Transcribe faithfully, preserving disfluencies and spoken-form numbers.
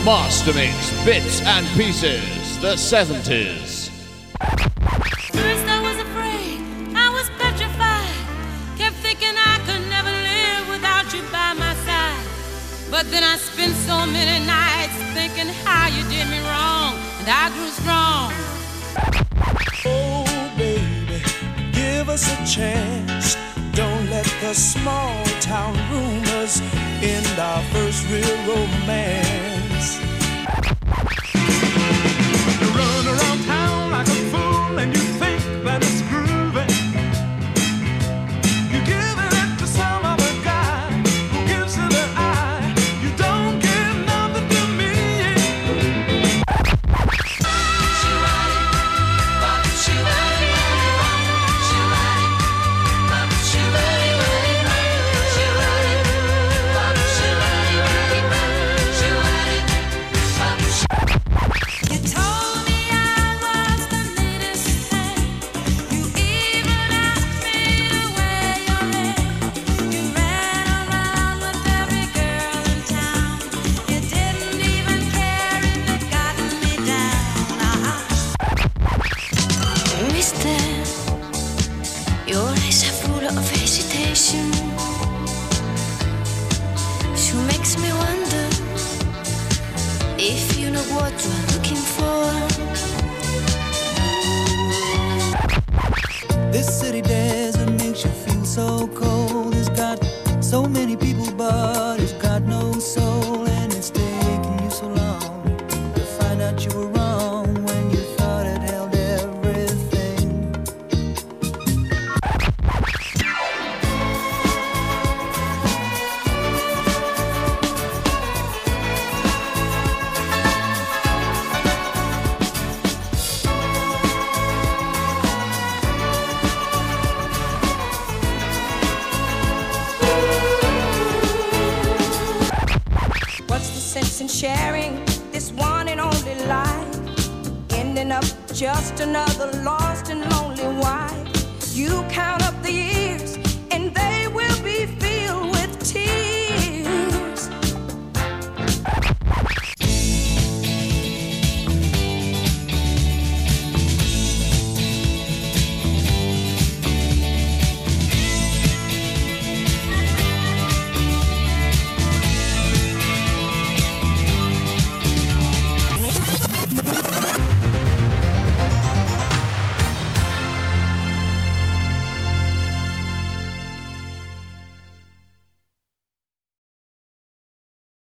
Master Mix, Bits and Pieces, the seventies. First I was afraid, I was petrified. Kept thinking I could never live without you by my side. But then I spent so many nights thinking how you did me wrong, and I grew strong. Oh baby, give us a chance. Don't let the small town rumors end our first real romance. You run around town like a fool and you think that it's groovy. You give it to some other guy who gives it an eye. You don't give nothing to me. This city desert makes you feel so cold. It's got so many people, but it's got no soul. And it's taken you so long to find out you were wrong when you thought it held everything. Sense in sharing this one and only life, ending up just another lost and lonely wife. You count up the years